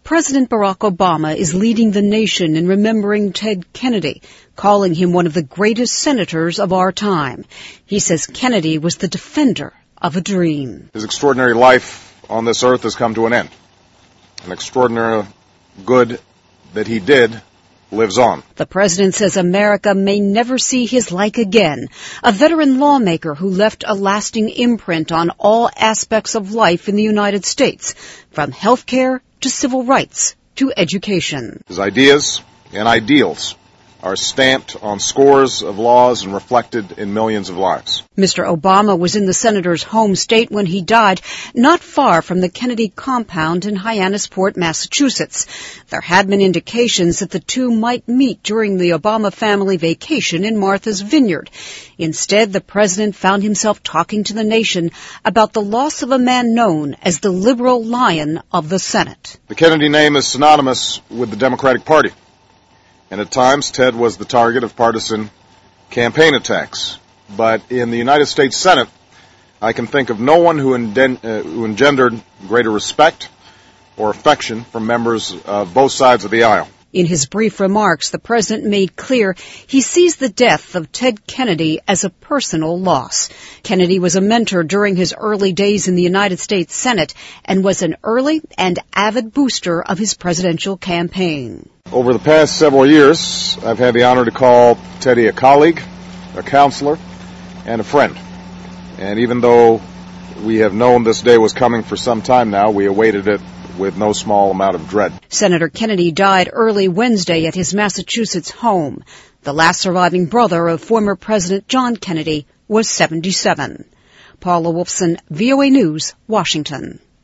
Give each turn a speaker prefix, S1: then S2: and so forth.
S1: President Barack Obama is leading the nation in remembering Ted Kennedy, calling him one of the greatest senators of our time. He says Kennedy was the defender of a dream.
S2: His extraordinary life on this earth has come to an end. An extraordinary good that he did lives on.
S1: The president says America may never see his like again. A veteran lawmaker who left a lasting imprint on all aspects of life in the United States, from health care to civil rights to education.
S2: His ideas and ideals are stamped on scores of laws and reflected in millions of lives.
S1: Mr. Obama was in the senator's home state when he died, not far from the Kennedy compound in Hyannisport, Massachusetts. There had been indications that the two might meet during the Obama family vacation in Martha's Vineyard. Instead, the president found himself talking to the nation about the loss of a man known as the liberal lion of the Senate.
S2: The Kennedy name is synonymous with the Democratic Party. And at times, Ted was the target of partisan campaign attacks. But in the United States Senate, I can think of no one who engendered greater respect or affection from members of both sides of the aisle.
S1: In his brief remarks, the president made clear he sees the death of Ted Kennedy as a personal loss. Kennedy was a mentor during his early days in the United States Senate and was an early and avid booster of his presidential campaign.
S2: Over the past several years, I've had the honor to call Teddy a colleague, a counselor, and a friend. And even though we have known this day was coming for some time now, we awaited it with no small amount of dread.
S1: Senator Kennedy died early Wednesday at his Massachusetts home. The last surviving brother of former President John Kennedy was 77. Paula Wolfson, VOA News, Washington.